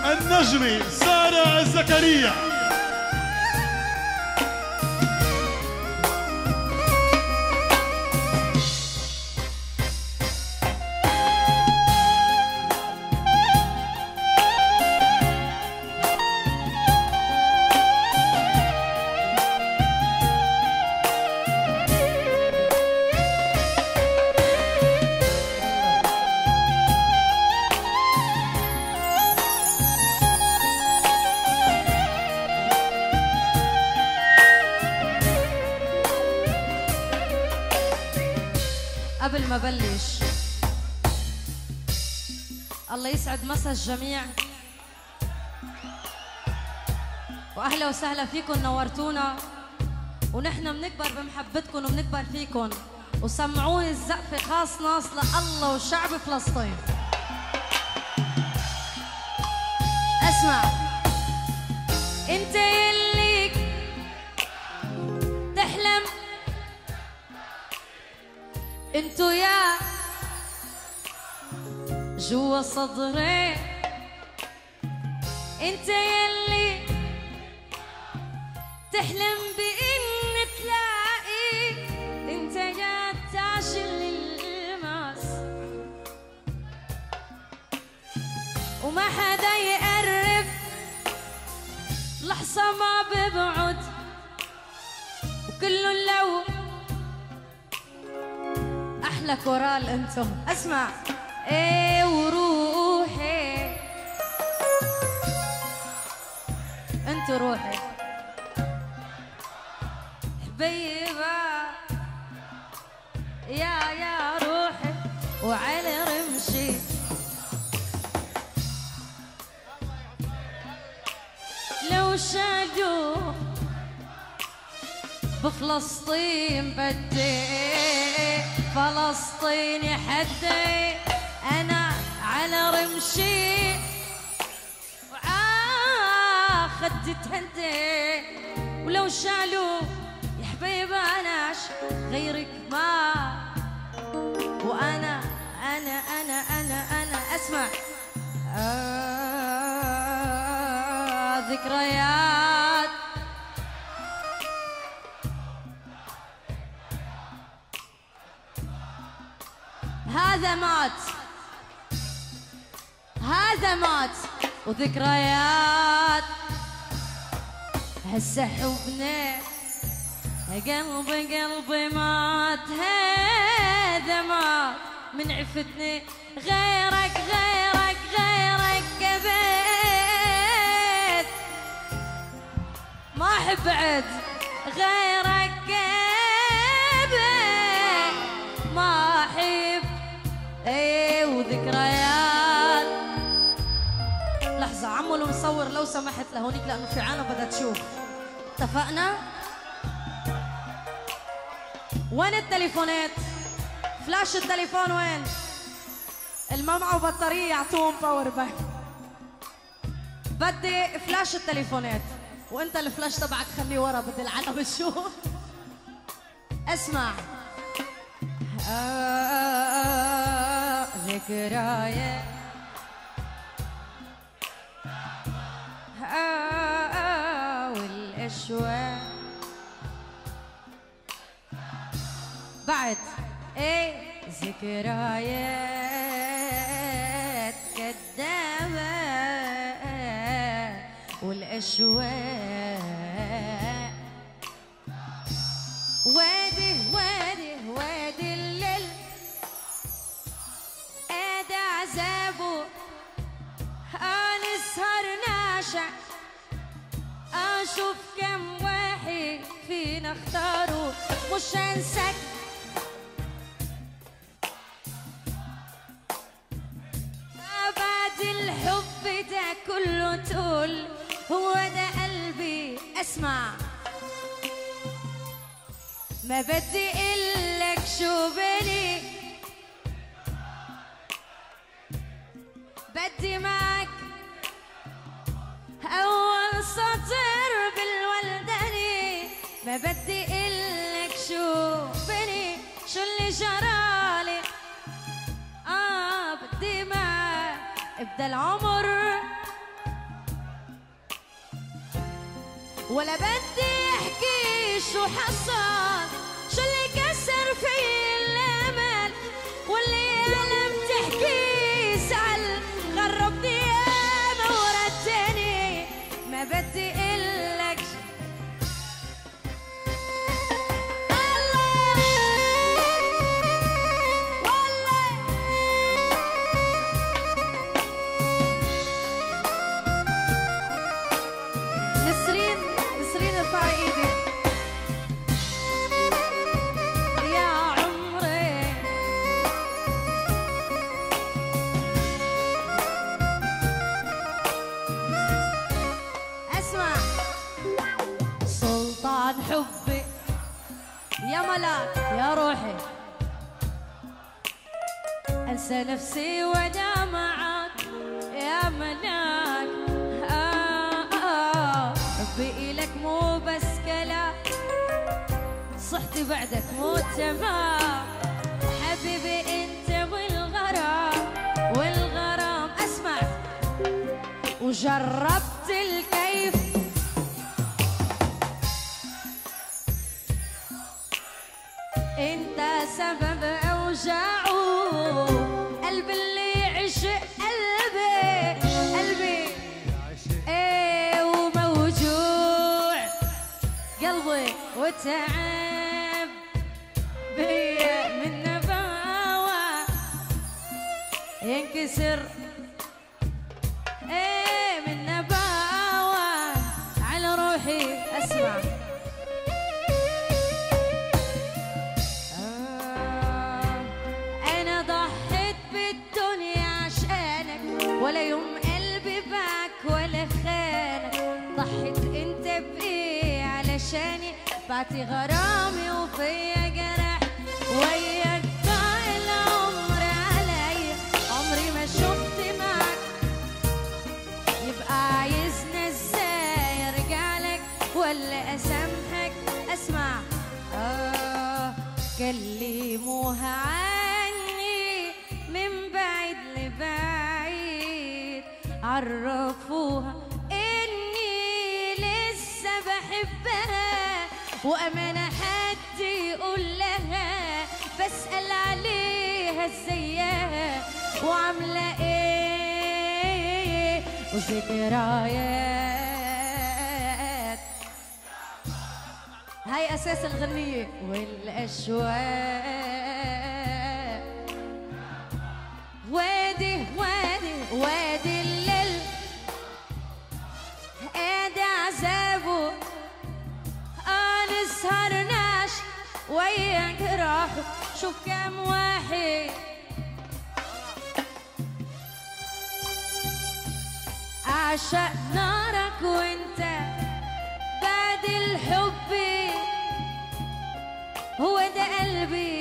النجمة سارة الزكريا. قبل ما بلش، الله يسعد مسا الجميع واهلا وسهلا فيكم، نورتونا ونحن بنكبر بمحبتكم وبنكبر فيكم، وسمعوني الزقفة خاص ناس لله وشعب فلسطين. اسمع، انت يلي تحلم انتو يا جوا صدري، انت يلي تحلم بان تلاقي، انت يا تاج الالماس وما حدا يقرب لحظة ما ببعد، وكله لو احلى كورال انتم. اسمع، ايه وروحي انتو روحي حبيبة يا روحي وعلى رمشي، لو شالوه بفلسطين بدي فلسطيني حدي، أنا على رمشي وعاخدي تهدي، ولو شالوا يا حبيبة أناش غيرك ما، وأنا أنا أنا أنا أنا أسمع ذكريات هذا مات هذا مات، وذكريات هسه حبنا قلبي مات، هذا مات من عفتني، غيرك غيرك غيرك قبيت ما احب عد، غيرك قبيت ما احب، ايه وذكريات. لحظة عمو المصور لو سمحت لهونيك لأنه في عالم بدها تشوف. اتفقنا؟ وين التليفونات؟ فلاش التليفون وين؟ الممعة وبطارية يعطوهم باور بانك. بدي فلاش التليفونات، وانت الفلاش تبعك خليه ورا، بدي العالم تشوف. اسمع، ذكريات والاشواق بعد، ايه ذكريات كدابة والاشواق، وادي وادي وادي الليل ادي عذابه، نسهر ناشع اشوف كم واحد فينا اختاروا، مش هنساك بعد الحب ده كله، تقول هو ده قلبي. اسمع، ما بدي إلك شو بني، بدي معك أول سطر بالولداني، ما بدي إلك شو بني، شو اللي جرالي، بدي معك ابدا العمر ولا بدي احكي شو حصل، شو اللي كسر في الامل، واللي انا بتحكي زعل غربني ياما وردتني، ما بدي قلك نسرين ارفعي ايدك يا عمري. اسمع سلطان حبي يا ملاك يا روحي، انسى نفسي وانا معك يا ملاك. حبي إلك مو بس كلام، صحتي بعدك مو تمام، حبيبي انت والغرام اسمع، وجربت الكيف انت سبب اوجاعه، قلبي اللي عشق قلبي ايه وموجوع قلبي وتعب بيا من نباوة ينكسر ايه من نباوة على روحي. اسمع انا ضحيت بالدنيا عشانك، ولا يوم قلبي باك ولا خانك، ضحيت انت بايه علشاني، بعتي غرامي وفيا جرح، وياك ضاع العمر عليا، عمري ما شفت معك، يبقى عايزنا ازاي ارجع لك ولا اسامحك. اسمع كلموها عني من بعيد لبعيد، عرفوها اني لسه بحبها، وامانه حد يقول لها بسأل عليها ازيها وعامله ايه وذكريات. هاي اساس الغنيه. والاشواق وادي الليل، ادي عذابه نسهرناش وياك راحوا، شوف كم واحد اعشق نارك وانت بعد الحب، هو ده قلبي